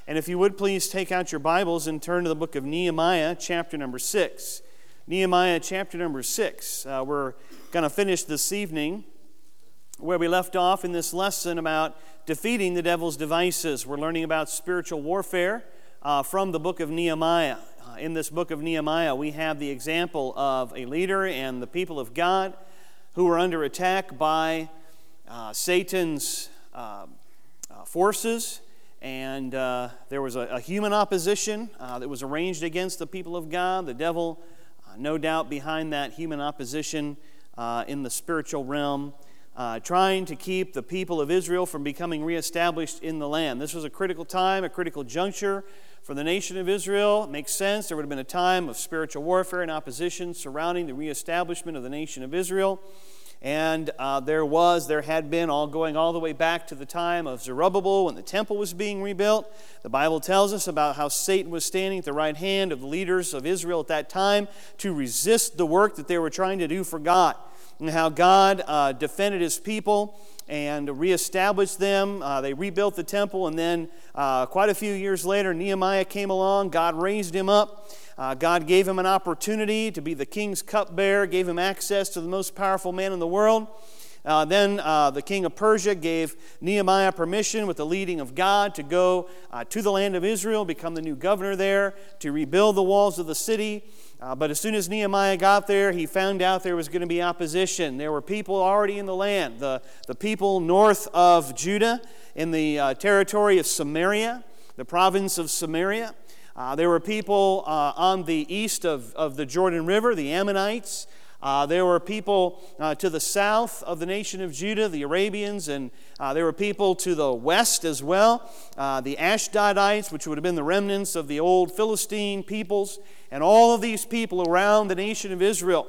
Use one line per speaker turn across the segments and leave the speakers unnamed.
And if you would please take out your Bibles and turn to the book of Nehemiah, chapter number 6. Nehemiah, chapter number 6. We're going to finish this evening where we left off in this lesson about defeating the devil's devices. We're learning about spiritual warfare from the book of Nehemiah. In this book of Nehemiah, we have the example of a leader and the people of God who were under attack by Satan's forces. And there was a human opposition that was arranged against the people of God. The devil, no doubt behind that human opposition in the spiritual realm, trying to keep the people of Israel from becoming reestablished in the land. This was a critical time, a critical juncture for the nation of Israel. It makes sense. There would have been a time of spiritual warfare and opposition surrounding the reestablishment of the nation of Israel. And there had been, going all the way back to the time of Zerubbabel when the temple was being rebuilt. The Bible tells us about how Satan was standing at the right hand of the leaders of Israel at that time to resist the work that they were trying to do for God. And how God defended His people and reestablished them. They rebuilt the temple, and then quite a few years later, Nehemiah came along. God raised him up. God gave him an opportunity to be the king's cupbearer, gave him access to the most powerful man in the world. Then the king of Persia gave Nehemiah permission with the leading of God to go to the land of Israel, become the new governor there, to rebuild the walls of the city. But as soon as Nehemiah got there, he found out there was going to be opposition. There were people already in the land, the people north of Judah in the territory of Samaria, the province of Samaria. There were people on the east of the Jordan River, the Ammonites. There were people to the south of the nation of Judah, the Arabians, and there were people to the west as well, the Ashdodites, which would have been the remnants of the old Philistine peoples. And all of these people around the nation of Israel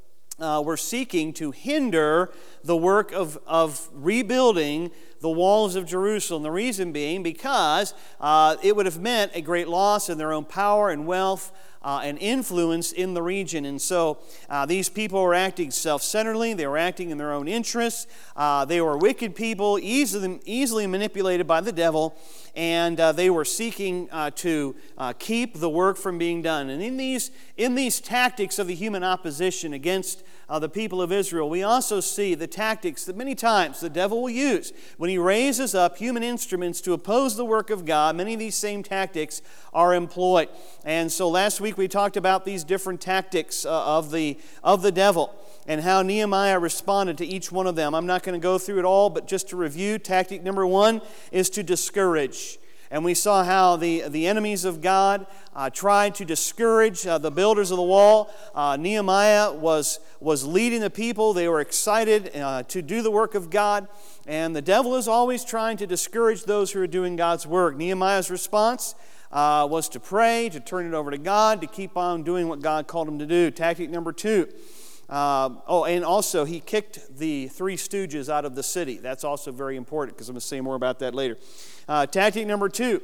were seeking to hinder the work of rebuilding the walls of Jerusalem. The reason being because it would have meant a great loss in their own power and wealth and influence in the region. And so these people were acting self-centeredly. They were acting in their own interests. They were wicked people, easily manipulated by the devil, and they were seeking to keep the work from being done. And in these tactics of the human opposition against the people of Israel, we also see the tactics that many times the devil will use. When he raises up human instruments to oppose the work of God, many of these same tactics are employed. And so last week we talked about these different tactics of the devil and how Nehemiah responded to each one of them. I'm not going to go through it all, but just to review, tactic number 1 is to discourage. And we saw how the enemies of God tried to discourage the builders of the wall. Nehemiah was leading the people. They were excited to do the work of God. And the devil is always trying to discourage those who are doing God's work. Nehemiah's response was to pray, to turn it over to God, to keep on doing what God called him to do. Tactic number 2. And also he kicked the 3 stooges out of the city. That's also very important because I'm going to say more about that later. Tactic number 2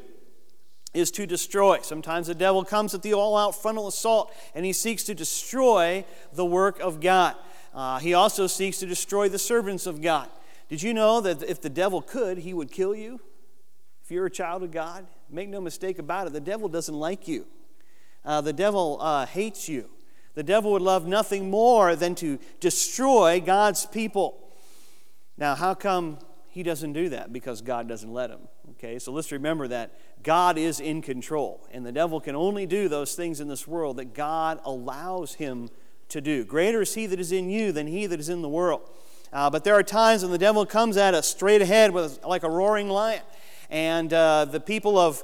is to destroy. Sometimes the devil comes at the all-out frontal assault and he seeks to destroy the work of God. He also seeks to destroy the servants of God. Did you know that if the devil could, he would kill you? If you're a child of God, make no mistake about it, the devil doesn't like you. The devil hates you. The devil would love nothing more than to destroy God's people. Now, how come he doesn't do that? Because God doesn't let him. Okay, so let's remember that God is in control, and the devil can only do those things in this world that God allows him to do. Greater is he that is in you than he that is in the world. But there are times when the devil comes at us straight ahead like a roaring lion. And the people of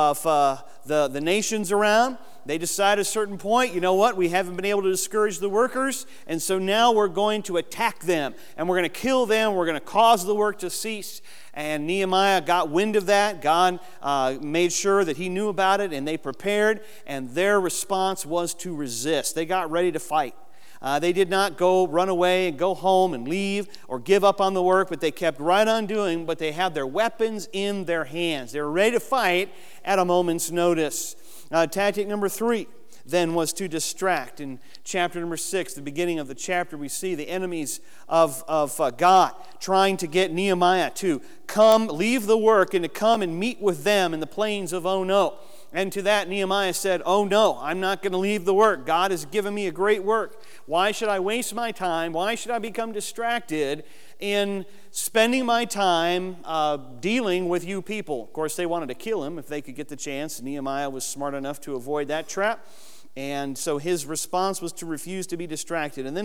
the nations around, they decide at a certain point, you know what, we haven't been able to discourage the workers, and so now we're going to attack them, and we're going to kill them, we're going to cause the work to cease. And Nehemiah got wind of that. God made sure that he knew about it, and they prepared, and their response was to resist. They got ready to fight. They did not run away and go home and leave or give up on the work, but they kept right on doing, but they had their weapons in their hands. They were ready to fight at a moment's notice. Tactic number 3. then was to distract. In chapter number 6, the beginning of the chapter, we see the enemies of God trying to get Nehemiah to come, leave the work, and to come and meet with them in the plains of Ono. And to that, Nehemiah said, "Oh no, I'm not going to leave the work. God has given me a great work. Why should I waste my time? Why should I become distracted in spending my time dealing with you people?" Of course, they wanted to kill him if they could get the chance. Nehemiah was smart enough to avoid that trap. And so his response was to refuse to be distracted. And then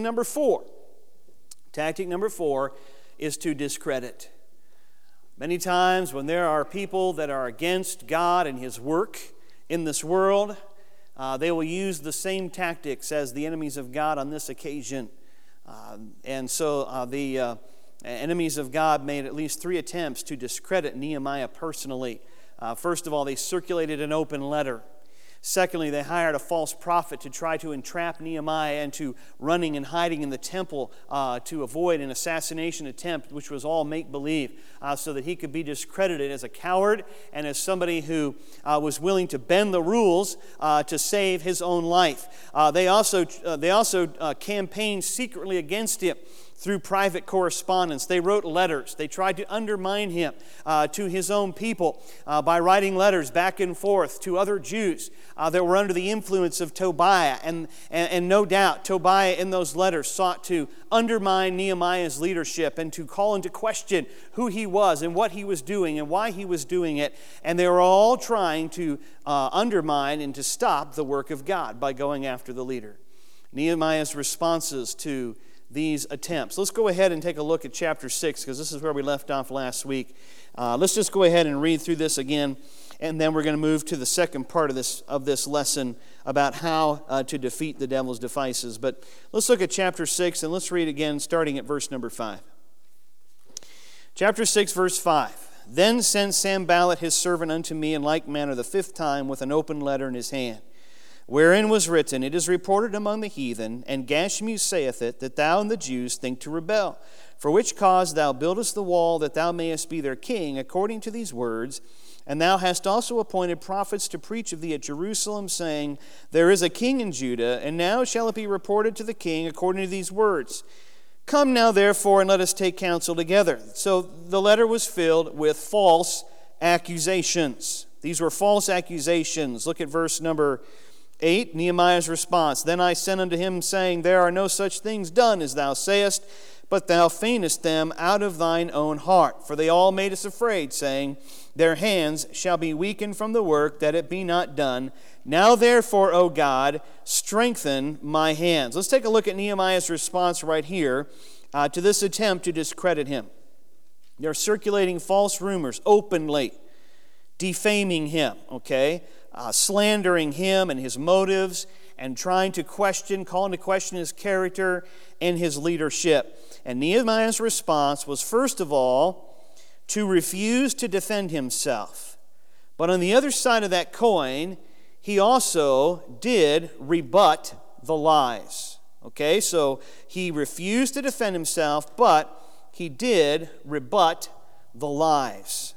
tactic number four is to discredit. Many times when there are people that are against God and His work in this world, they will use the same tactics as the enemies of God on this occasion. And so the enemies of God made at least 3 attempts to discredit Nehemiah personally. First of all, they circulated an open letter. Secondly, they hired a false prophet to try to entrap Nehemiah into running and hiding in the temple to avoid an assassination attempt, which was all make-believe, so that he could be discredited as a coward and as somebody who was willing to bend the rules to save his own life. They also campaigned secretly against him through private correspondence. They wrote letters. They tried to undermine him to his own people by writing letters back and forth to other Jews that were under the influence of Tobiah. And no doubt, Tobiah in those letters sought to undermine Nehemiah's leadership and to call into question who he was and what he was doing and why he was doing it. And they were all trying to undermine and to stop the work of God by going after the leader. Nehemiah's responses to these attempts. Let's go ahead and take a look at chapter 6, because this is where we left off last week. Let's just go ahead and read through this again, and then we're going to move to the second part of this lesson about how to defeat the devil's devices. But let's look at chapter 6, and let's read again, starting at verse number 5. Chapter 6, verse 5. "Then sent Sanballat his servant unto me in like manner the 5th time with an open letter in his hand, wherein was written, It is reported among the heathen, and Gashmu saith it, that thou and the Jews think to rebel. For which cause thou buildest the wall, that thou mayest be their king, according to these words. And thou hast also appointed prophets to preach of thee at Jerusalem, saying, There is a king in Judah, and now shall it be reported to the king according to these words. Come now, therefore, and let us take counsel together." So the letter was filled with false accusations. These were false accusations. Look at verse number 8, Nehemiah's response. "Then I sent unto him, saying, There are no such things done as thou sayest, but thou feignest them out of thine own heart. For they all made us afraid, saying, Their hands shall be weakened from the work, that it be not done. Now therefore, O God, strengthen my hands." Let's take a look at Nehemiah's response right here to this attempt to discredit him. They're circulating false rumors openly, defaming him, slandering him and his motives, and trying to call into question his character and his leadership. And Nehemiah's response was, first of all, to refuse to defend himself. But on the other side of that coin, he also did rebut the lies. So he refused to defend himself, but he did rebut the lies.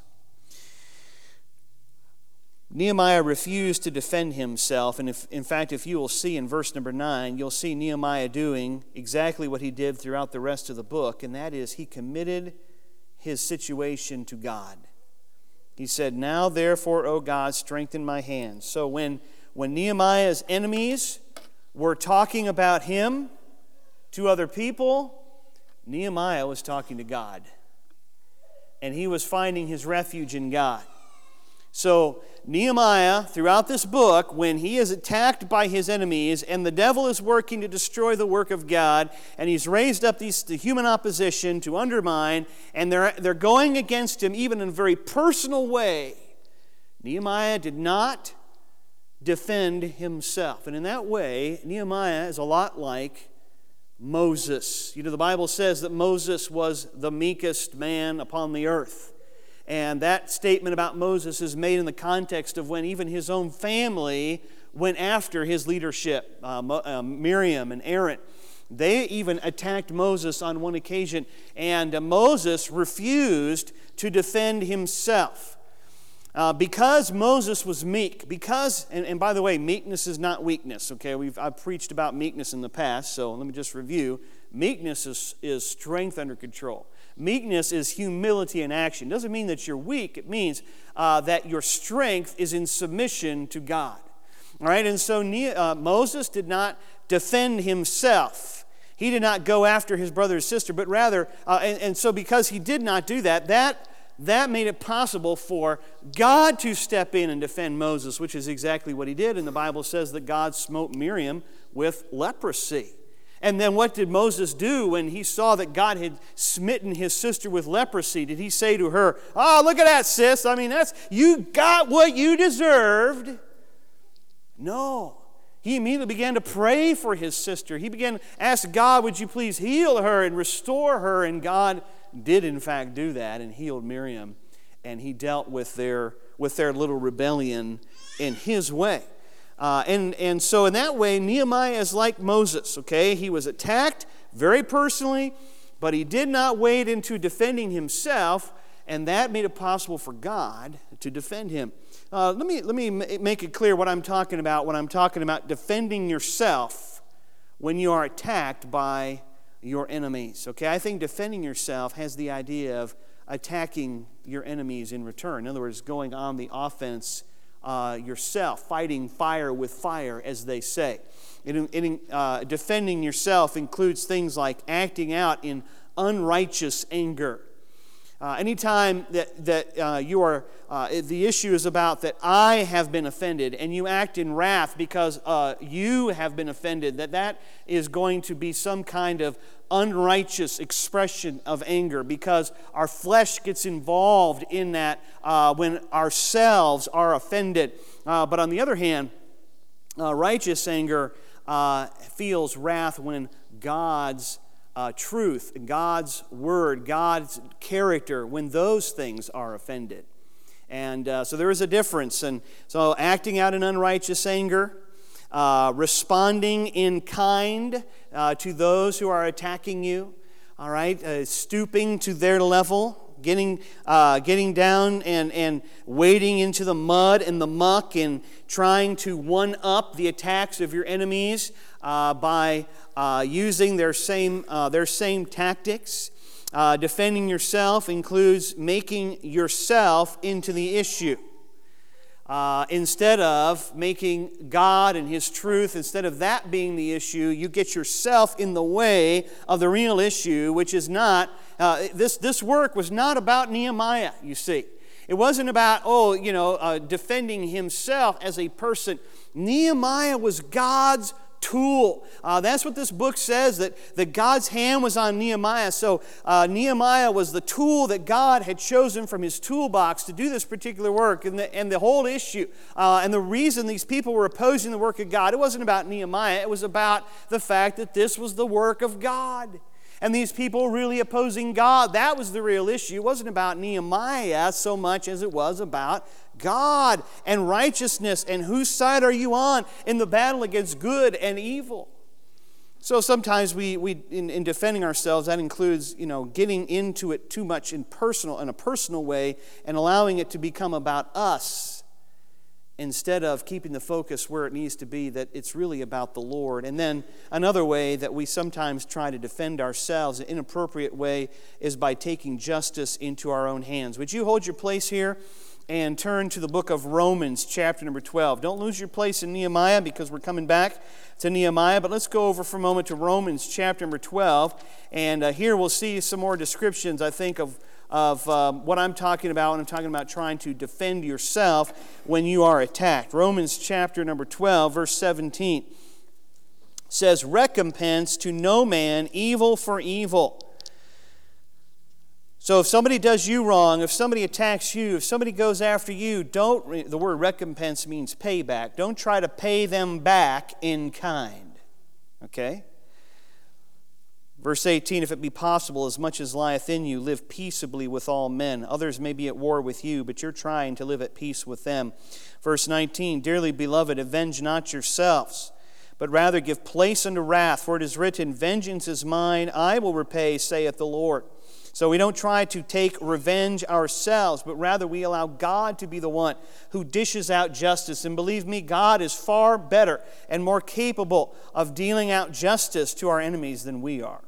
Nehemiah refused to defend himself, and in fact, if you will see in verse number 9, you'll see Nehemiah doing exactly what he did throughout the rest of the book, and that is he committed his situation to God. He said, "Now therefore, O God, strengthen my hands." So when Nehemiah's enemies were talking about him to other people, Nehemiah was talking to God, and he was finding his refuge in God. So Nehemiah, throughout this book, when he is attacked by his enemies and the devil is working to destroy the work of God, and he's raised up the human opposition to undermine, and they're going against him even in a very personal way, Nehemiah did not defend himself. And in that way, Nehemiah is a lot like Moses. The Bible says that Moses was the meekest man upon the earth. And that statement about Moses is made in the context of when even his own family went after his leadership. Miriam and Aaron, they even attacked Moses on one occasion, and Moses refused to defend himself. Because Moses was meek, and by the way, meekness is not weakness, okay? I've preached about meekness in the past, so let me just review. Meekness is strength under control. Meekness is humility in action. It doesn't mean that you're weak. It means that your strength is in submission to God. All right, and so Moses did not defend himself. He did not go after his brother or sister, but rather, and so because he did not do that made it possible for God to step in and defend Moses, which is exactly what he did. And the Bible says that God smote Miriam with leprosy. And then what did Moses do when he saw that God had smitten his sister with leprosy? Did he say to her, "Oh, look at that, sis. I mean, you got what you deserved"? No. He immediately began to pray for his sister. He began to ask God, "Would you please heal her and restore her?" And God did in fact do that and healed Miriam, and he dealt with their little rebellion in his way. And so in that way, Nehemiah is like Moses, okay? He was attacked very personally, but he did not wade into defending himself, and that made it possible for God to defend him. Let me make it clear what I'm talking about when I'm talking about defending yourself when you are attacked by your enemies. Okay, I think defending yourself has the idea of attacking your enemies in return. In other words, going on the offense yourself, fighting fire with fire, as they say. Defending yourself includes things like acting out in unrighteous anger. Anytime that you are, the issue is about that I have been offended, and you act in wrath because you have been offended, that is going to be some kind of unrighteous expression of anger, because our flesh gets involved in that when ourselves are offended. But on the other hand, righteous anger feels wrath when God's truth, God's word, God's character, when those things are offended. And so there is a difference. And so acting out in unrighteous anger, responding in kind to those who are attacking you, all right, stooping to their level, getting down and wading into the mud and the muck and trying to one-up the attacks of your enemies by using their same tactics. Defending yourself includes making yourself into the issue. Instead of making God and His truth, instead of that being the issue, you get yourself in the way of the real issue, which is not, this work was not about Nehemiah, you see. It wasn't about, defending himself as a person. Nehemiah was God's tool. That's what this book says, that God's hand was on Nehemiah. So Nehemiah was the tool that God had chosen from His toolbox to do this particular work. And the whole issue, and the reason these people were opposing the work of God, it wasn't about Nehemiah. It was about the fact that this was the work of God. And these people really opposing God, that was the real issue. It wasn't about Nehemiah so much as it was about God and righteousness, and whose side are you on in the battle against good and evil. So sometimes we in defending ourselves, that includes getting into it too much in a personal way, and allowing it to become about us instead of keeping the focus where it needs to be, that it's really about the Lord. And then another way that we sometimes try to defend ourselves, an inappropriate way, is by taking justice into our own hands. Would you hold your place here and turn to the book of Romans, chapter number 12. Don't lose your place in Nehemiah, because we're coming back to Nehemiah, but let's go over for a moment to Romans, chapter number 12, and here we'll see some more descriptions, I think, of what I'm talking about when I'm talking about trying to defend yourself when you are attacked. Romans chapter number 12, verse 17 says, "Recompense to no man evil for evil." So if somebody does you wrong, if somebody attacks you, if somebody goes after you, the word recompense means payback. Don't try to pay them back in kind. Okay? Verse 18, "If it be possible, as much as lieth in you, live peaceably with all men. Others may be at war with you, but you're trying to live at peace with them." Verse 19, "Dearly beloved, avenge not yourselves, but rather give place unto wrath. For it is written, Vengeance is mine, I will repay, saith the Lord. So we don't try to take revenge ourselves, but rather we allow God to be the one who dishes out justice. And believe me, God is far better and more capable of dealing out justice to our enemies than we are.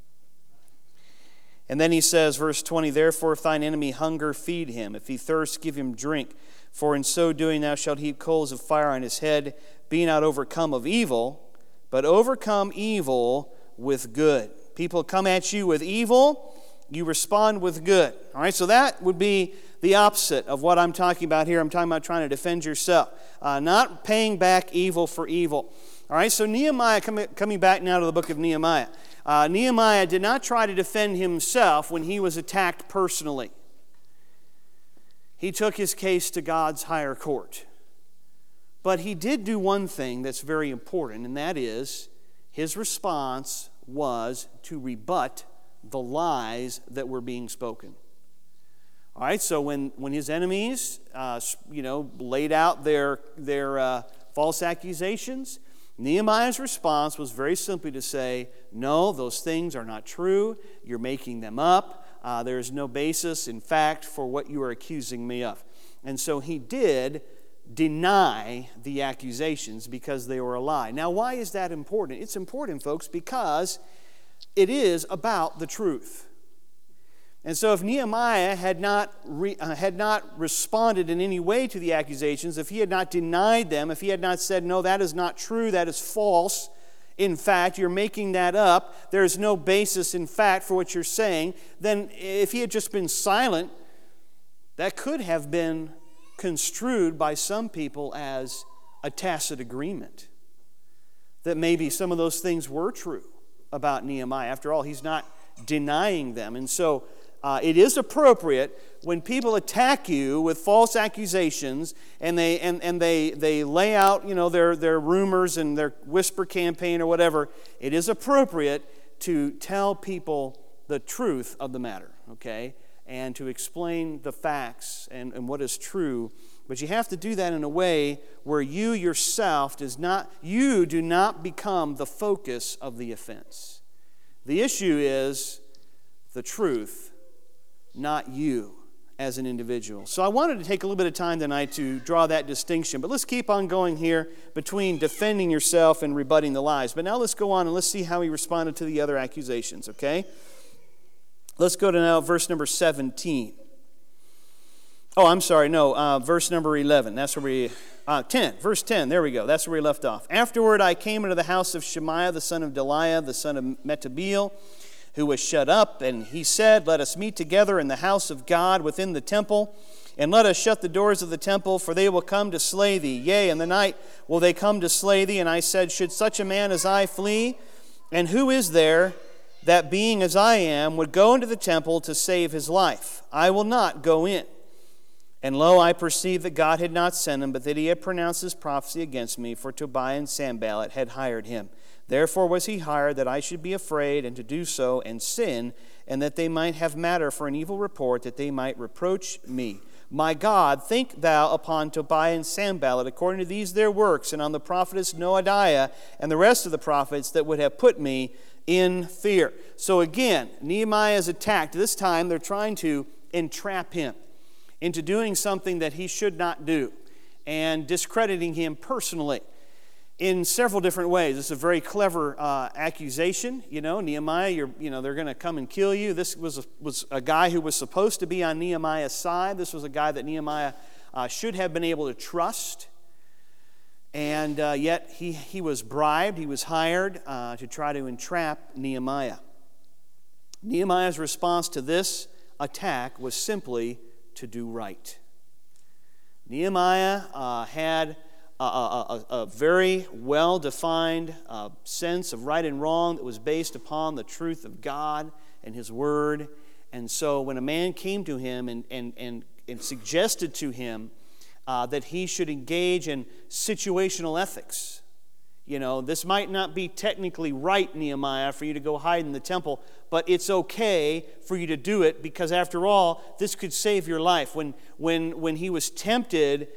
And then he says, verse 20, therefore if thine enemy hunger, feed him. If he thirst, give him drink. For in so doing thou shalt heap coals of fire on his head. Be not overcome of evil, but overcome evil with good. People come at you with evil, you respond with good. All right, so that would be the opposite of what I'm talking about here. I'm talking about trying to defend yourself, not paying back evil for evil. All right, so Nehemiah, coming back now to the book of Nehemiah. Nehemiah did not try to defend himself when he was attacked personally. He took his case to God's higher court. But he did do one thing that's very important, and that is his response was to rebut the lies that were being spoken. All right, so when his enemies, laid out their false accusations, Nehemiah's response was very simply to say, no, those things are not true. You're making them up. There is no basis, in fact, for what you are accusing me of. And so he did deny the accusations because they were a lie. Now, why is that important? It's important, folks, because it is about the truth. And so if Nehemiah had not responded in any way to the accusations, if he had not denied them, if he had not said, no, that is not true, that is false, in fact, you're making that up, there's no basis in fact for what you're saying, then if he had just been silent, that could have been construed by some people as a tacit agreement. That maybe some of those things were true about Nehemiah. After all, he's not denying them. And so it is appropriate when people attack you with false accusations and they lay out, their rumors and their whisper campaign or whatever. It is appropriate to tell people the truth of the matter, okay, and to explain the facts and what is true. But you have to do that in a way where you yourself do not become the focus of the offense. The issue is the truth, not you as an individual. So I wanted to take a little bit of time tonight to draw that distinction. But let's keep on going here between defending yourself and rebutting the lies. But now let's go on and let's see how he responded to the other accusations, okay? Let's go to now verse number 17. Oh, I'm sorry, no, verse number 11. That's where we... 10, verse 10, there we go. That's where we left off. Afterward I came into the house of Shemaiah, the son of Delaiah, the son of Metabeel, who was shut up, and he said, let us meet together in the house of God within the temple, and let us shut the doors of the temple, for they will come to slay thee. Yea, in the night will they come to slay thee. And I said, should such a man as I flee? And who is there that, being as I am, would go into the temple to save his life? I will not go in. And lo, I perceived that God had not sent him, but that he had pronounced his prophecy against me, for Tobiah and Sanballat had hired him. Therefore was he hired, that I should be afraid, and to do so, and sin, and that they might have matter for an evil report, that they might reproach me. My God, think thou upon Tobiah and Sanballat, according to these their works, and on the prophetess Noadiah, and the rest of the prophets that would have put me in fear. So again, Nehemiah is attacked. This time they're trying to entrap him into doing something that he should not do, and discrediting him personally in several different ways. It's a very clever accusation. Nehemiah, they're going to come and kill you. This was a guy who was supposed to be on Nehemiah's side. This was a guy that Nehemiah should have been able to trust. And yet he was bribed, he was hired to try to entrap Nehemiah. Nehemiah's response to this attack was simply to do right. Nehemiah had a very well-defined sense of right and wrong that was based upon the truth of God and His Word. And so when a man came to him and suggested to him that he should engage in situational ethics, this might not be technically right, Nehemiah, for you to go hide in the temple, but it's okay for you to do it because, after all, this could save your life. When he was tempted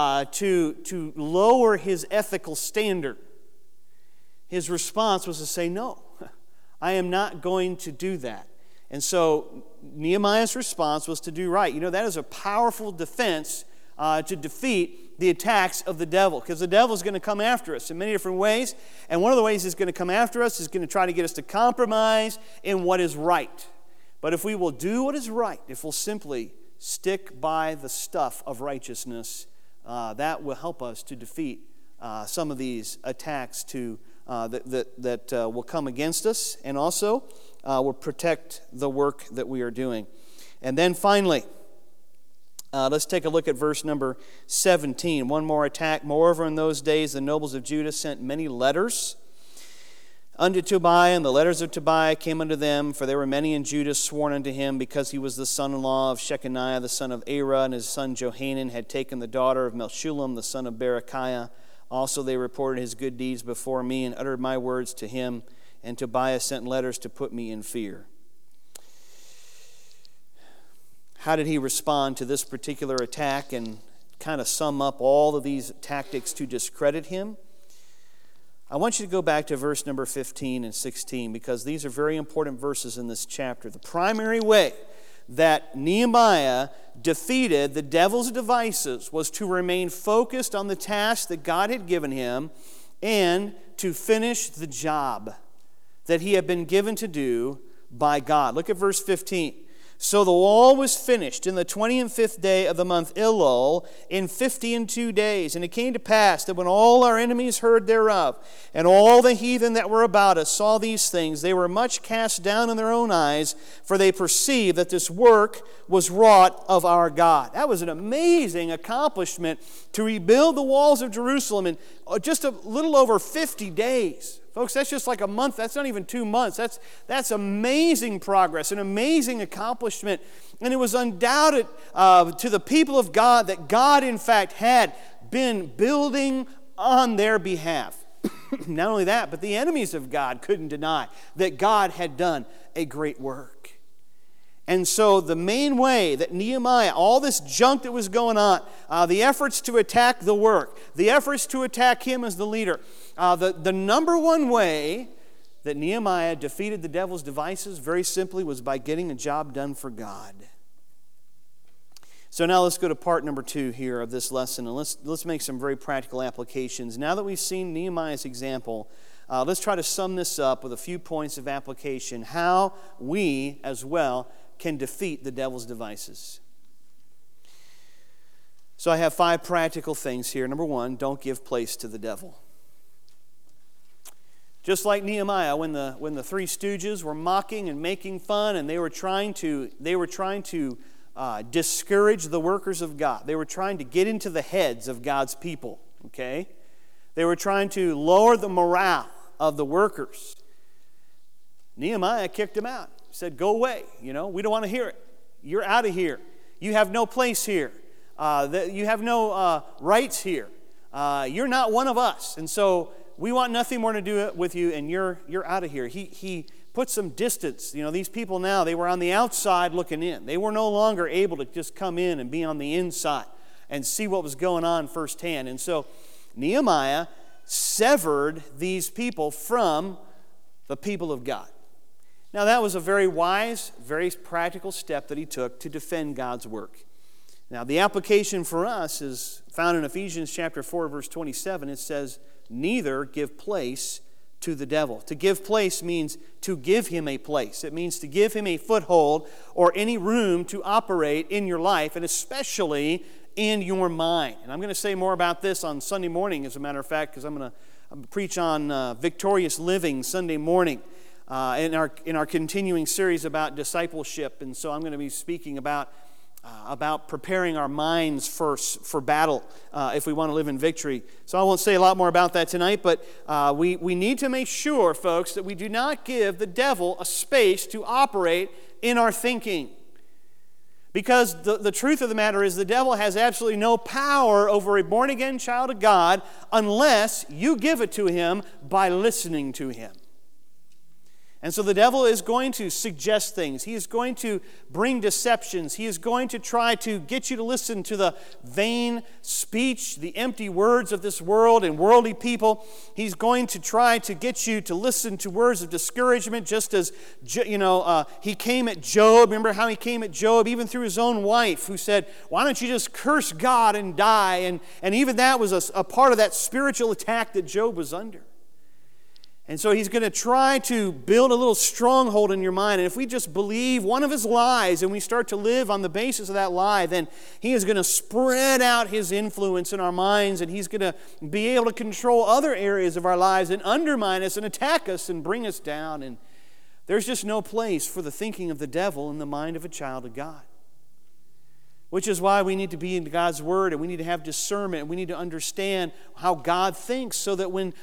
to lower his ethical standard, his response was to say, no, I am not going to do that. And so Nehemiah's response was to do right. You know, that is a powerful defense to defeat the attacks of the devil, because the devil is going to come after us in many different ways. And one of the ways he's going to come after us is going to try to get us to compromise in what is right. But if we will do what is right, if we'll simply stick by the stuff of righteousness, that will help us to defeat some of these attacks that will come against us, and also will protect the work that we are doing. And then finally, let's take a look at verse number 17. One more attack. Moreover, in those days, the nobles of Judah sent many letters unto Tobiah, and the letters of Tobiah came unto them, for there were many in Judah sworn unto him, because he was the son-in-law of Shechaniah, the son of Arah, and his son Johanan had taken the daughter of Meshullam, the son of Berechiah. Also they reported his good deeds before me, and uttered my words to him, and Tobiah sent letters to put me in fear. How did he respond to this particular attack and kind of sum up all of these tactics to discredit him? I want you to go back to verse number 15 and 16, because these are very important verses in this chapter. The primary way that Nehemiah defeated the devil's devices was to remain focused on the task that God had given him and to finish the job that he had been given to do by God. Look at verse 15. So the wall was finished in the 25th day of the month Elul in 52 days. And it came to pass that when all our enemies heard thereof, and all the heathen that were about us saw these things, they were much cast down in their own eyes, for they perceived that this work was wrought of our God. That was an amazing accomplishment to rebuild the walls of Jerusalem in just a little over 50 days. Folks, that's just like a month. That's not even 2 months. That's amazing progress, an amazing accomplishment. And it was undoubted to the people of God that God, in fact, had been building on their behalf. Not only that, but the enemies of God couldn't deny that God had done a great work. And so the main way that Nehemiah, all this junk that was going on, the efforts to attack the work, the efforts to attack him as the leader, the number one way that Nehemiah defeated the devil's devices, very simply, was by getting a job done for God. So now let's go to part number 2 here of this lesson, and let's make some very practical applications. Now that we've seen Nehemiah's example, let's try to sum this up with a few points of application, how we as well can defeat the devil's devices. So I have 5 practical things here. Number 1, don't give place to the devil. Just like Nehemiah, when the 3 stooges were mocking and making fun, and they were trying to discourage the workers of God. They were trying to get into the heads of God's people. Okay, they were trying to lower the morale of the workers. Nehemiah kicked them out. He said, "Go away. We don't want to hear it. You're out of here. You have no place here. You have no rights here. You're not one of us. And so we want nothing more to do with you, and you're out of here." He put some distance. These people now, they were on the outside looking in. They were no longer able to just come in and be on the inside and see what was going on firsthand. And so Nehemiah severed these people from the people of God. Now that was a very wise, very practical step that he took to defend God's work. Now the application for us is found in Ephesians chapter 4, verse 27. It says, "Neither give place to the devil." To give place means to give him a place. It means to give him a foothold or any room to operate in your life, and especially in your mind. And I'm going to say more about this on Sunday morning, as a matter of fact, because I'm going to preach on victorious living Sunday morning in our continuing series about discipleship. And so I'm going to be speaking about preparing our minds first for battle if we want to live in victory. So I won't say a lot more about that tonight, but we need to make sure, folks, that we do not give the devil a space to operate in our thinking. Because the truth of the matter is the devil has absolutely no power over a born-again child of God unless you give it to him by listening to him. And so the devil is going to suggest things. He is going to bring deceptions. He is going to try to get you to listen to the vain speech, the empty words of this world and worldly people. He's going to try to get you to listen to words of discouragement, just as, he came at Job. Remember how he came at Job, even through his own wife, who said, why don't you just curse God and die? And even that was a part of that spiritual attack that Job was under. And so he's going to try to build a little stronghold in your mind. And if we just believe one of his lies and we start to live on the basis of that lie, then he is going to spread out his influence in our minds, and he's going to be able to control other areas of our lives and undermine us and attack us and bring us down. And there's just no place for the thinking of the devil in the mind of a child of God. Which is why we need to be in God's Word, and we need to have discernment, and we need to understand how God thinks, so that when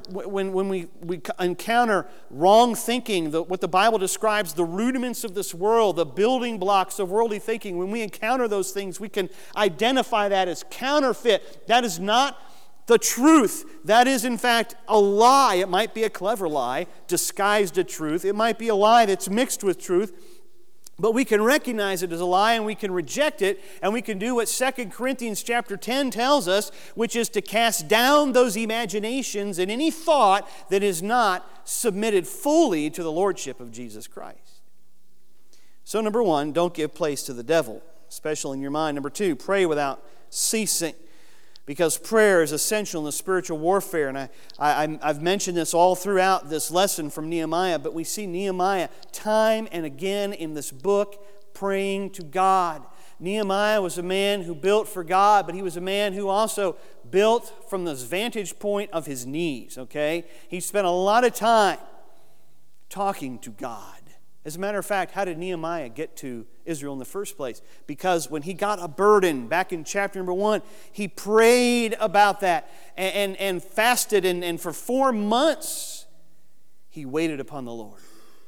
we encounter wrong thinking, what the Bible describes, the rudiments of this world, the building blocks of worldly thinking, when we encounter those things, we can identify that as counterfeit. That is not the truth. That is, in fact, a lie. It might be a clever lie, disguised as truth. It might be a lie that's mixed with truth. But we can recognize it as a lie, and we can reject it, and we can do what 2 Corinthians chapter 10 tells us, which is to cast down those imaginations and any thought that is not submitted fully to the lordship of Jesus Christ. So number one, don't give place to the devil, especially in your mind. Number two, pray without ceasing, because prayer is essential in the spiritual warfare. And I've mentioned this all throughout this lesson from Nehemiah, but we see Nehemiah time and again in this book praying to God. Nehemiah was a man who built for God, but he was a man who also built from the vantage point of his knees, okay? He spent a lot of time talking to God. As a matter of fact, how did Nehemiah get to Israel in the first place? Because when he got a burden, back in chapter number 1, he prayed about that and fasted, and for 4 months he waited upon the Lord.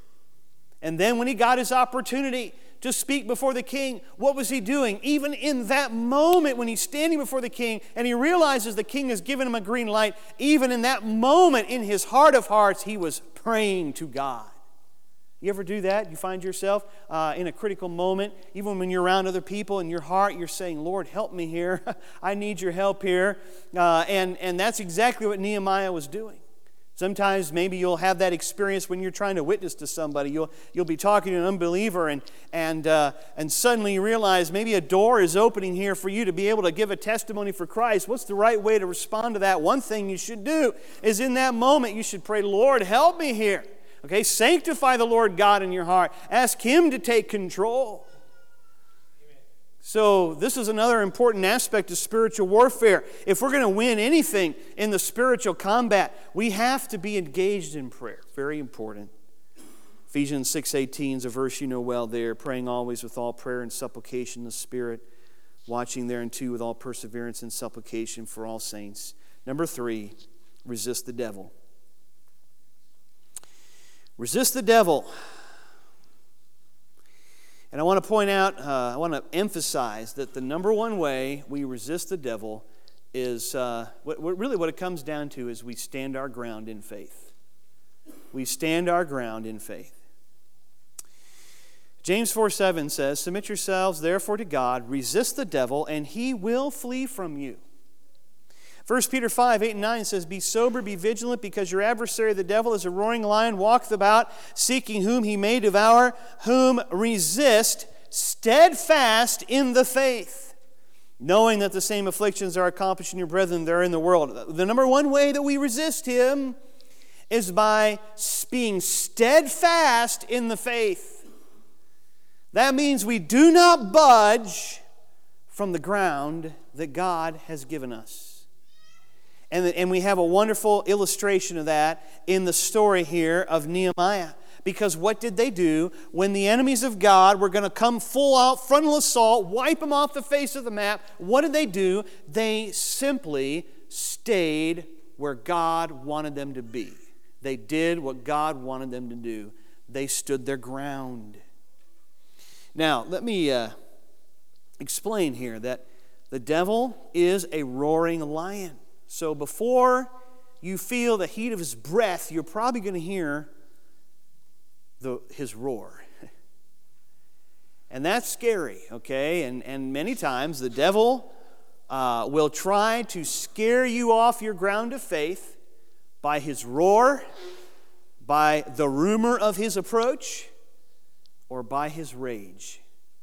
And then when he got his opportunity to speak before the king, what was he doing? Even in that moment when he's standing before the king and he realizes the king has given him a green light, even in that moment in his heart of hearts, he was praying to God. You ever do that? You find yourself in a critical moment, even when you're around other people, in your heart you're saying, Lord, help me here. I need your help here. And that's exactly what Nehemiah was doing. Sometimes maybe you'll have that experience when you're trying to witness to somebody. You'll be talking to an unbeliever, and suddenly you realize maybe a door is opening here for you to be able to give a testimony for Christ. What's the right way to respond to that? One thing you should do is in that moment you should pray, Lord, help me here. Okay, sanctify the Lord God in your heart. Ask Him to take control. Amen. So this is another important aspect of spiritual warfare. If we're going to win anything in the spiritual combat, we have to be engaged in prayer. Very important. Ephesians 6:18 is a verse you know well there. Praying always with all prayer and supplication in the Spirit. Watching thereunto with all perseverance and supplication for all saints. Number 3, resist the devil. Resist the devil. And I want to point out, I want to emphasize that the number one way we resist the devil is, what it comes down to is we stand our ground in faith. We stand our ground in faith. James 4:7 says, submit yourselves therefore to God, resist the devil, and he will flee from you. 1 Peter 5:8-9 says, be sober, be vigilant, because your adversary the devil is a roaring lion, walketh about, seeking whom he may devour, whom resist, steadfast in the faith, knowing that the same afflictions are accomplished in your brethren that are in the world. The number one way that we resist him is by being steadfast in the faith. That means we do not budge from the ground that God has given us. And we have a wonderful illustration of that in the story here of Nehemiah. Because what did they do when the enemies of God were going to come full out, frontal assault, wipe them off the face of the map? What did they do? They simply stayed where God wanted them to be. They did what God wanted them to do. They stood their ground. Now, let me explain here that the devil is a roaring lion. So before you feel the heat of his breath, you're probably going to hear his roar. And that's scary, okay? And many times the devil will try to scare you off your ground of faith by his roar, by the rumor of his approach, or by his rage.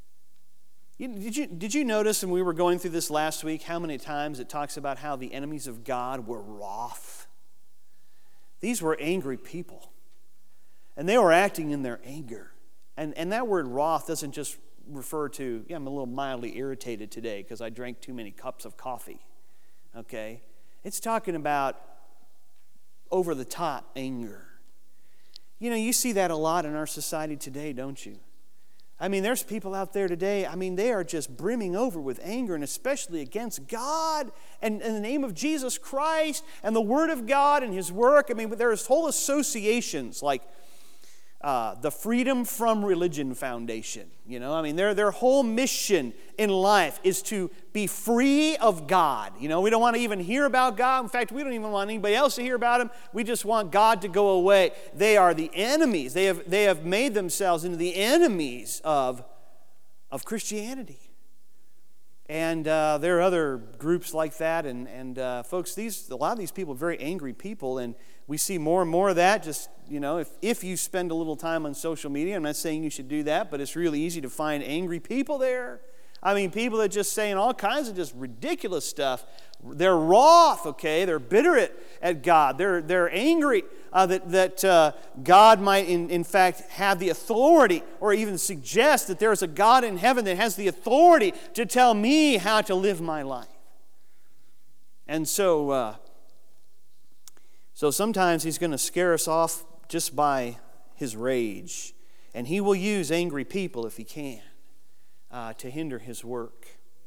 Did you notice when we were going through this last week how many times it talks about how the enemies of God were wroth? These were angry people. And they were acting in their anger. And that word wroth doesn't just refer to, I'm a little mildly irritated today because I drank too many cups of coffee. Okay? It's talking about over-the-top anger. You see that a lot in our society today, don't you? I mean, there's people out there today, they are just brimming over with anger, and especially against God and in the name of Jesus Christ and the Word of God and His work. There's whole associations like the Freedom from Religion Foundation. Their whole mission in life is to be free of God. We don't want to even hear about God. In fact, we don't even want anybody else to hear about Him. We just want God to go away. They are the enemies. They have made themselves into the enemies of Christianity. And there are other groups like that. And folks, a lot of these people are very angry people, and we see more and more of that. Just, if you spend a little time on social media, I'm not saying you should do that, but it's really easy to find angry people there. People that just saying all kinds of just ridiculous stuff. They're wroth, okay? They're bitter at God. They're angry that God might, in fact, have the authority or even suggest that there is a God in heaven that has the authority to tell me how to live my life. And so sometimes He's going to scare us off just by His rage. And He will use angry people if He can to hinder His work.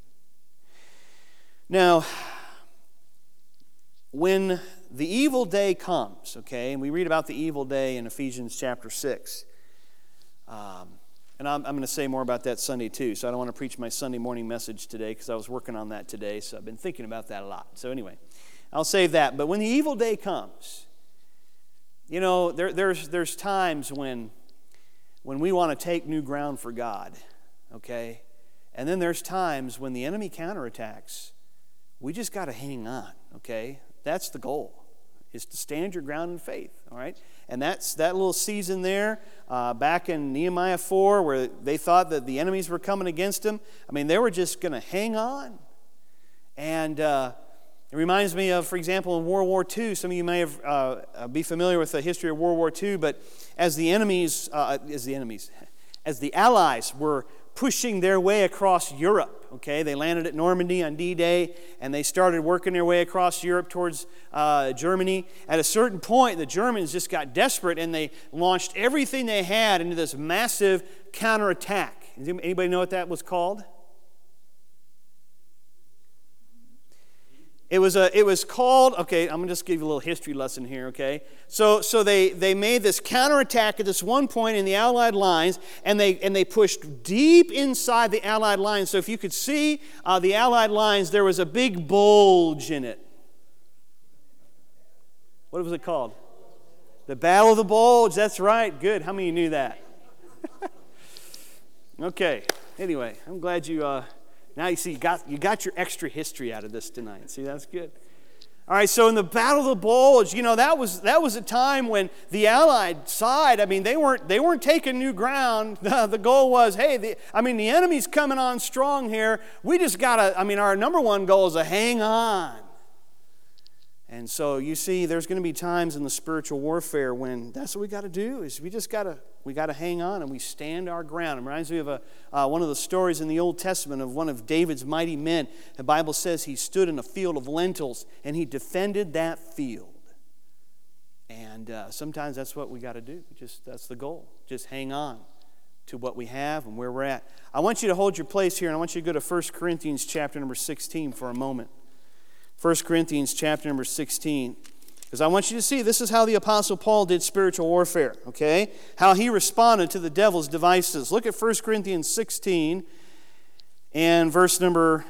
Now, when the evil day comes, okay, and we read about the evil day in Ephesians chapter 6, and I'm going to say more about that Sunday too, so I don't want to preach my Sunday morning message today because I was working on that today, so I've been thinking about that a lot. So anyway, I'll save that. But when the evil day comes, there's times when we want to take new ground for God, okay? And then there's times when the enemy counterattacks. We just got to hang on, okay? That's the goal, is to stand your ground in faith, all right? And that's that little season there back in Nehemiah 4 where they thought that the enemies were coming against them. They were just going to hang on. And it reminds me of, for example, in World War II, some of you may have be familiar with the history of World War II, but as the Allies were pushing their way across Europe, okay? They landed at Normandy on D-Day, and they started working their way across Europe towards Germany. At a certain point, the Germans just got desperate, and they launched everything they had into this massive counterattack. Does anybody know what that was called? It was called, okay, I'm going to just give you a little history lesson here, okay? So they made this counterattack at this one point in the Allied lines, and they pushed deep inside the Allied lines. So if you could see the Allied lines, there was a big bulge in it. What was it called? The Battle of the Bulge, that's right. Good. How many of you knew that? Okay. Anyway, I'm glad you... Now you see, you got your extra history out of this tonight. See, that's good. All right, so in the Battle of the Bulge, that was a time when the Allied side, they weren't taking new ground. The goal was, hey, the enemy's coming on strong here. We just gotta, our number one goal is to hang on. And so you see, there's going to be times in the spiritual warfare when that's what we got to do, is we got to hang on and we stand our ground. It reminds me of one of the stories in the Old Testament of one of David's mighty men. The Bible says he stood in a field of lentils and he defended that field. And sometimes that's what we got to do. That's the goal. Just hang on to what we have and where we're at. I want you to hold your place here, and I want you to go to 1 Corinthians chapter number 16 for a moment. 1 Corinthians chapter number 16. Because I want you to see this is how the Apostle Paul did spiritual warfare, okay? How he responded to the devil's devices. Look at 1 Corinthians 16 and verse number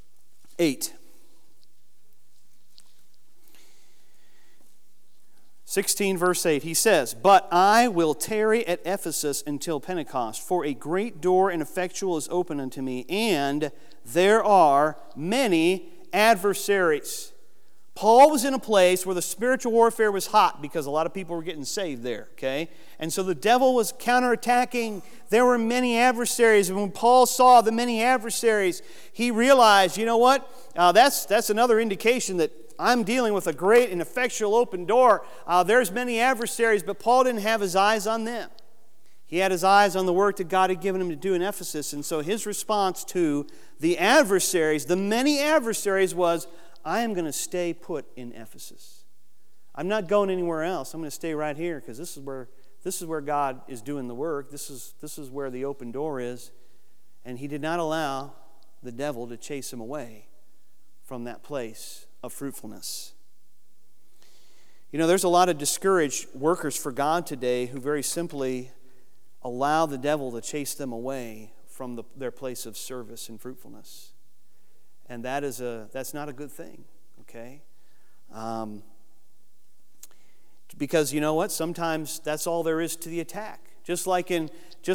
8. 16 verse 8, he says, "But I will tarry at Ephesus until Pentecost, for a great door and effectual is open unto me, and there are many adversaries." Paul was in a place where the spiritual warfare was hot because a lot of people were getting saved there, okay? And so the devil was counterattacking. There were many adversaries. And when Paul saw the many adversaries, he realized, you know what? That's another indication that I'm dealing with a great and effectual open door. There's many adversaries, but Paul didn't have his eyes on them. He had his eyes on the work that God had given him to do in Ephesus. And so his response to the adversaries, the many adversaries, was, I am going to stay put in Ephesus. I'm not going anywhere else. I'm going to stay right here because this is where God is doing the work. This is where the open door is. And he did not allow the devil to chase him away from that place of fruitfulness. You know, there's a lot of discouraged workers for God today who very simply allow the devil to chase them away from their place of service and fruitfulness. And that's not a good thing, okay? Because you know what? Sometimes that's all there is to the attack. Just like in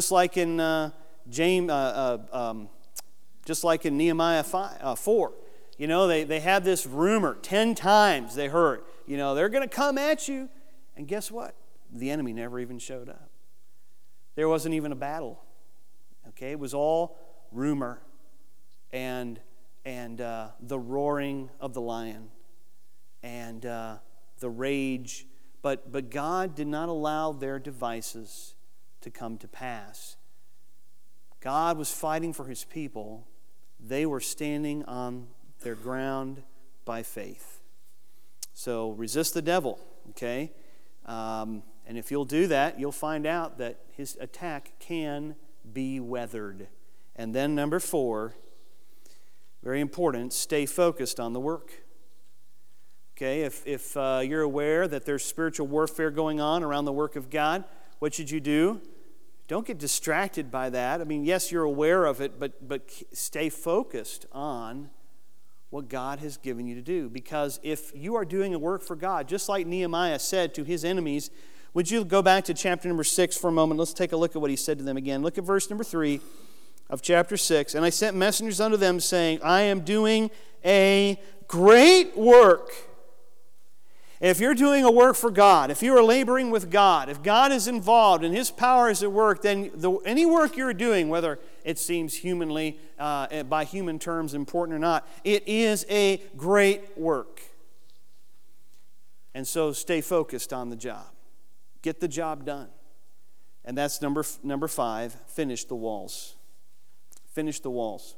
Nehemiah 4. You know, they had this rumor 10 times they heard. You know, they're going to come at you. And guess what? The enemy never even showed up. There wasn't even a battle. Okay? It was all rumor and the roaring of the lion and the rage. But God did not allow their devices to come to pass. God was fighting for His people. They were standing on their ground by faith. So resist the devil, okay? And if you'll do that, you'll find out that his attack can be weathered. And then number 4, very important, stay focused on the work. Okay, if you're aware that there's spiritual warfare going on around the work of God, what should you do? Don't get distracted by that. I mean, yes, you're aware of it, but stay focused on what God has given you to do. Because if you are doing a work for God, just like Nehemiah said to his enemies, would you go back to chapter number 6 for a moment? Let's take a look at what he said to them again. Look at verse number 3 of chapter 6. "And I sent messengers unto them, saying, I am doing a great work." If you're doing a work for God, if you are laboring with God, if God is involved and His power is at work, then any work you're doing, whether it seems humanly, by human terms, important or not, it is a great work. And so stay focused on the job. Get the job done. And that's number 5, finish the walls. Finish the walls.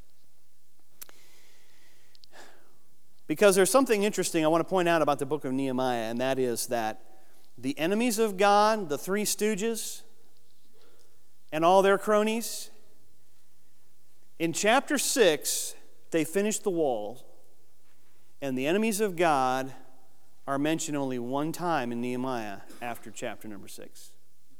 Because there's something interesting I want to point out about the book of Nehemiah, and that is that the enemies of God, the 3 stooges, and all their cronies, in chapter 6, they finished the wall, and the enemies of God are mentioned only one time in Nehemiah after chapter number 6.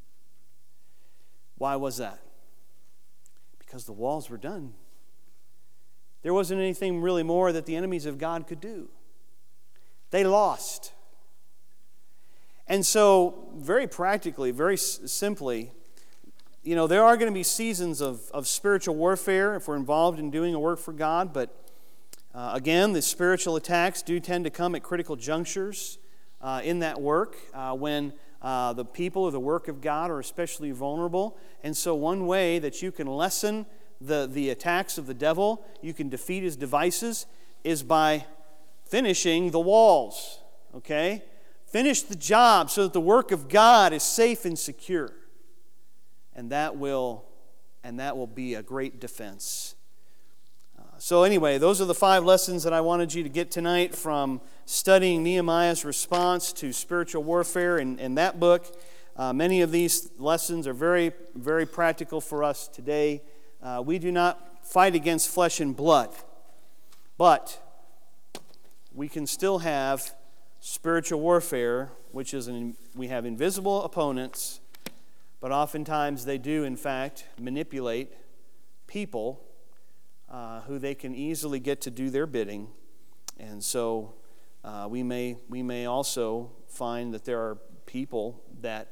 Why was that? Because the walls were done. There wasn't anything really more that the enemies of God could do. They lost. And so, very practically, very simply, you know, there are going to be seasons of spiritual warfare if we're involved in doing a work for God, but again, the spiritual attacks do tend to come at critical junctures in that work when the people of the work of God are especially vulnerable. And so one way that you can lessen the attacks of the devil, you can defeat his devices, is by finishing the walls, okay? Finish the job so that the work of God is safe and secure. And that will be a great defense. So anyway, those are the 5 lessons that I wanted you to get tonight from studying Nehemiah's response to spiritual warfare in that book. Many of these lessons are very, very practical for us today. We do not fight against flesh and blood, but we can still have spiritual warfare, which is we have invisible opponents, but oftentimes they do, in fact, manipulate people who they can easily get to do their bidding. And so we may also find that there are people that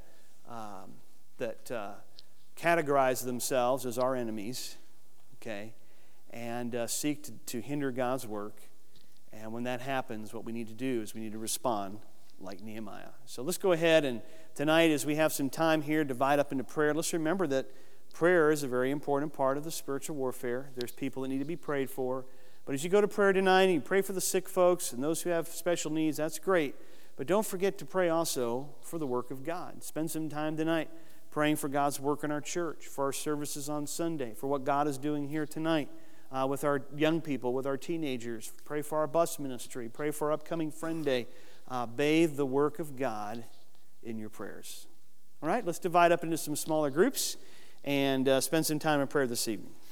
categorize themselves as our enemies, okay, and seek to hinder God's work. And when that happens, what we need to do is we need to respond like Nehemiah. So let's go ahead, and tonight, as we have some time here, divide up into prayer. Let's remember that prayer is a very important part of the spiritual warfare. There's people that need to be prayed for. But as you go to prayer tonight and you pray for the sick folks and those who have special needs, that's great. But don't forget to pray also for the work of God. Spend some time tonight praying for God's work in our church, for our services on Sunday, for what God is doing here tonight with our young people, with our teenagers. Pray for our bus ministry. Pray for our upcoming Friend Day. Bathe the work of God in your prayers. All right, let's divide up into some smaller groups and spend some time in prayer this evening.